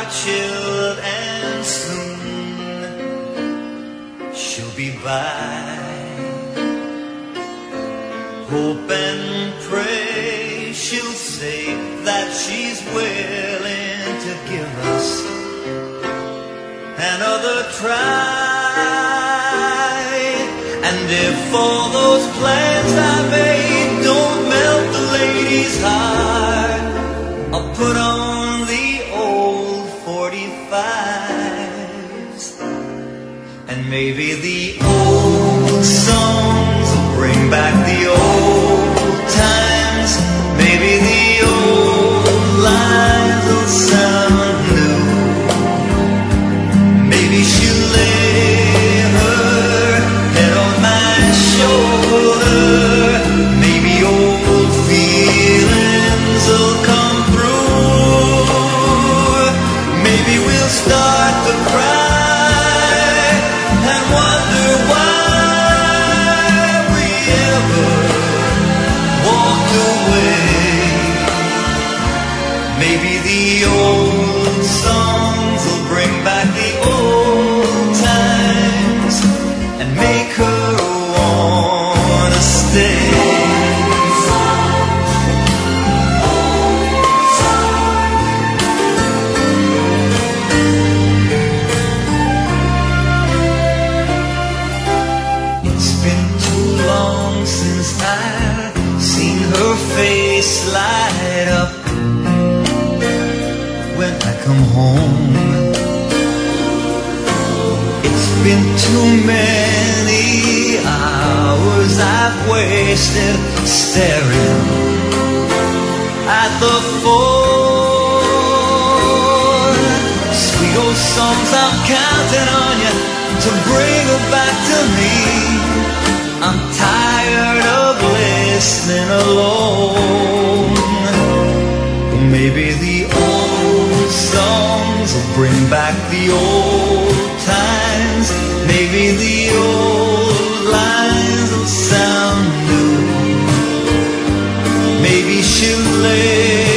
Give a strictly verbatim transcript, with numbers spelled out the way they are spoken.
are chilled and soon she'll be by. Hope and pray she'll say that she's willing to give us another try. And if all those plans I made don't melt the lady's heart, I'll put on the old forty-fives, and maybe the old songs will bring back the old times. Maybe the old lines will sound new. Maybe she'll lay her head on my shoulder. Maybe old feelings will come through. Maybe we'll start to cry and wonder why we ever walked away. Maybe the old songs will bring back the old times and make her wanna stay. It's been too long since I've seen her face light up when I come home. It's been too many hours I've wasted staring at the phone. Sweet old songs, I'm counting on you to bring her back to me. I'm tired of listening alone. Maybe the old songs will bring back the old times. Maybe the old lines will sound new. Maybe she'll lay